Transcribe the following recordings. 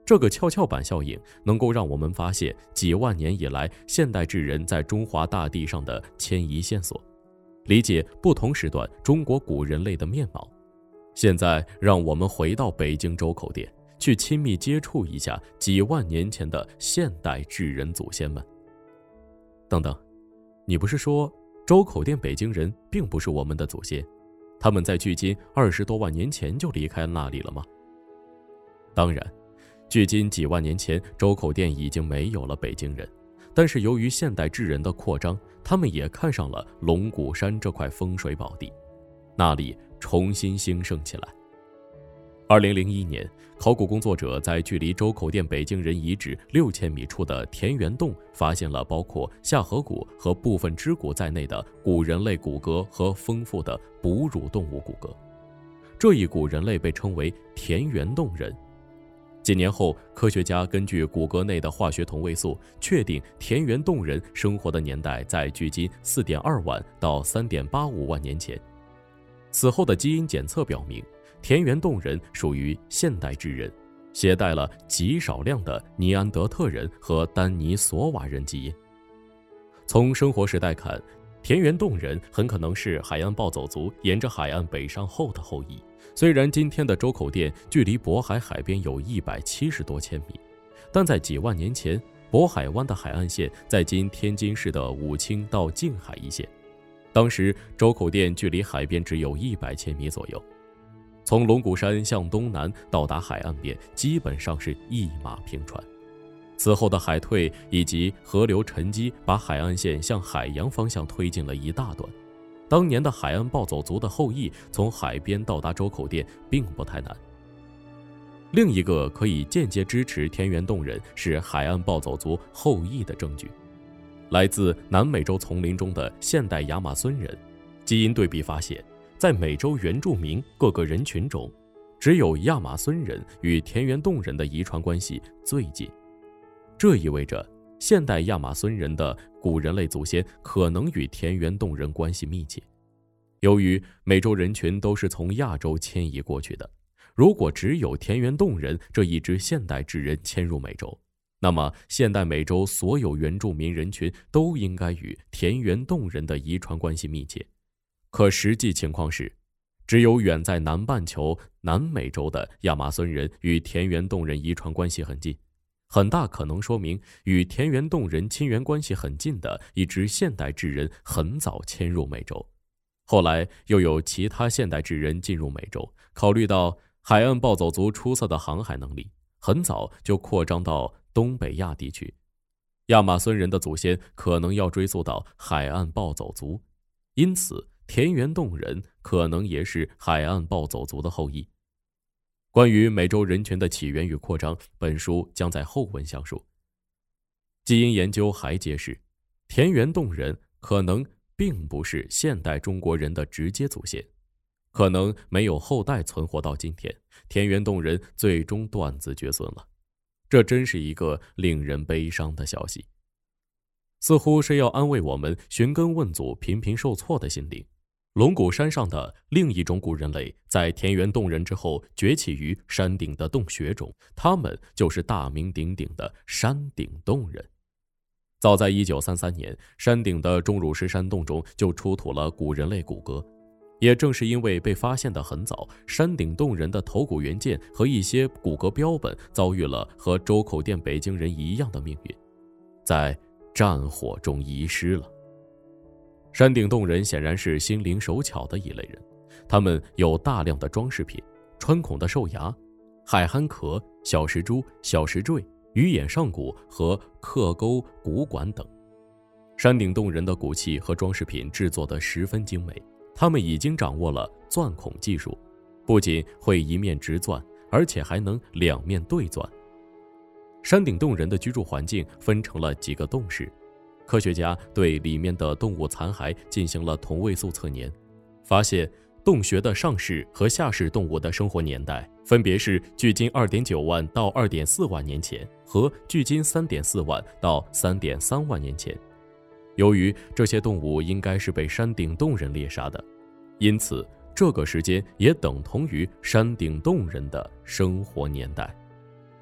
这个跷跷板效应能够让我们发现几万年以来现代智人在中华大地上的迁移线索，理解不同时段中国古人类的面貌。现在让我们回到北京周口店，去亲密接触一下几万年前的现代智人祖先们。等等，你不是说周口店北京人并不是我们的祖先，他们在距今20多万年前就离开那里了吗？当然，距今几万年前，周口店已经没有了北京人，但是由于现代智人的扩张，他们也看上了龙骨山这块风水宝地，那里重新兴盛起来。2001年，考古工作者在距离周口店北京人遗址6000米处的田园洞发现了包括下颌骨和部分肢骨在内的古人类骨骼和丰富的哺乳动物骨骼。这一古人类被称为田园洞人。几年后，科学家根据骨骼内的化学同位素，确定田园洞人生活的年代在距今4.2万到3.85万年前。此后的基因检测表明，田园洞人属于现代智人，携带了极少量的尼安德特人和丹尼索瓦人基因。从生活时代看，田园洞人很可能是海岸暴走族沿着海岸北上后的后裔。虽然今天的周口店距离渤海海边有170多千米，但在几万年前，渤海湾的海岸线在今天津市的武清到静海一线。当时周口店距离海边只有100千米左右，从龙骨山向东南到达海岸边基本上是一马平川。此后的海退以及河流沉积把海岸线向海洋方向推进了一大段。当年的海岸暴走族的后裔从海边到达周口店并不太难。另一个可以间接支持田园洞人是海岸暴走族后裔的证据，来自南美洲丛林中的现代亚马孙人。基因对比发现，在美洲原住民各个人群中，只有亚马孙人与田园洞人的遗传关系最近。这意味着现代亚马孙人的古人类祖先可能与田园洞人关系密切。由于美洲人群都是从亚洲迁移过去的，如果只有田园洞人这一支现代智人迁入美洲，那么现代美洲所有原住民人群都应该与田园洞人的遗传关系密切。可实际情况是，只有远在南半球南美洲的亚马孙人与田园洞人遗传关系很近，很大可能说明与田园洞人亲缘关系很近的一支现代智人很早迁入美洲，后来又有其他现代智人进入美洲，考虑到海岸暴走族出色的航海能力，很早就扩张到东北亚地区。亚马孙人的祖先可能要追溯到海岸暴走族，因此田园洞人可能也是海岸暴走族的后裔。关于美洲人群的起源与扩张，本书将在后文详述。基因研究还揭示，田园洞人可能并不是现代中国人的直接祖先，可能没有后代存活到今天，田园洞人最终断子绝孙了。这真是一个令人悲伤的消息，似乎是要安慰我们寻根问祖频频受挫的心灵。龙骨山上的另一种古人类在田园洞人之后崛起于山顶的洞穴中，他们就是大名鼎鼎的山顶洞人。早在1933年，山顶的钟乳石山洞中就出土了古人类骨骼。也正是因为被发现得很早，山顶洞人的头骨原件和一些骨骼标本遭遇了和周口店北京人一样的命运，在战火中遗失了。山顶洞人显然是心灵手巧的一类人，他们有大量的装饰品，穿孔的兽牙、海憨壳、小石珠、小石坠、鱼眼上骨和刻钩骨管等。山顶洞人的骨器和装饰品制作得十分精美，他们已经掌握了钻孔技术，不仅会一面直钻，而且还能两面对钻。山顶洞人的居住环境分成了几个洞室，科学家对里面的动物残骸进行了同位素测年，发现洞穴的上室和下室动物的生活年代分别是距今2.9万到2.4万年前和距今3.4万到3.3万年前。由于这些动物应该是被山顶洞人猎杀的，因此这个时间也等同于山顶洞人的生活年代。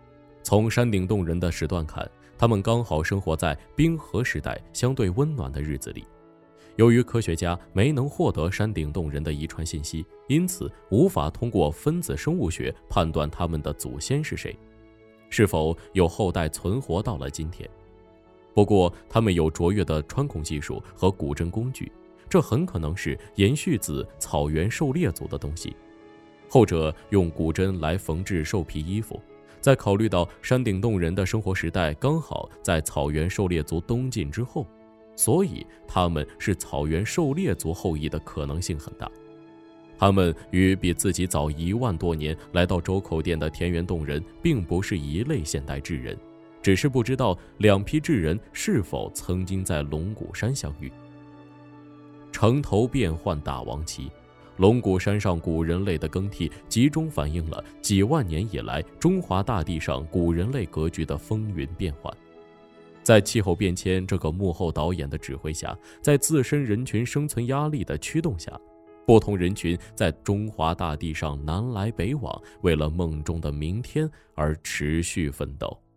从山顶洞人的时段看，他们刚好生活在冰河时代相对温暖的日子里。由于科学家没能获得山顶洞人的遗传信息，因此无法通过分子生物学判断他们的祖先是谁，是否有后代存活到了今天。不过他们有卓越的穿孔技术和古针工具，这很可能是延续自草原狩猎族的东西。后者用古针来缝制兽皮衣服，在考虑到山顶洞人的生活时代刚好在草原狩猎族东进之后，所以他们是草原狩猎族后裔的可能性很大。他们与比自己早1万多年来到周口店的田园洞人并不是一类现代智人，只是不知道两批智人是否曾经在龙骨山相遇。城头变换大王旗，龙骨山上古人类的更替集中反映了几万年以来中华大地上古人类格局的风云变幻。在气候变迁这个幕后导演的指挥下，在自身人群生存压力的驱动下，不同人群在中华大地上南来北往，为了梦中的明天而持续奋斗。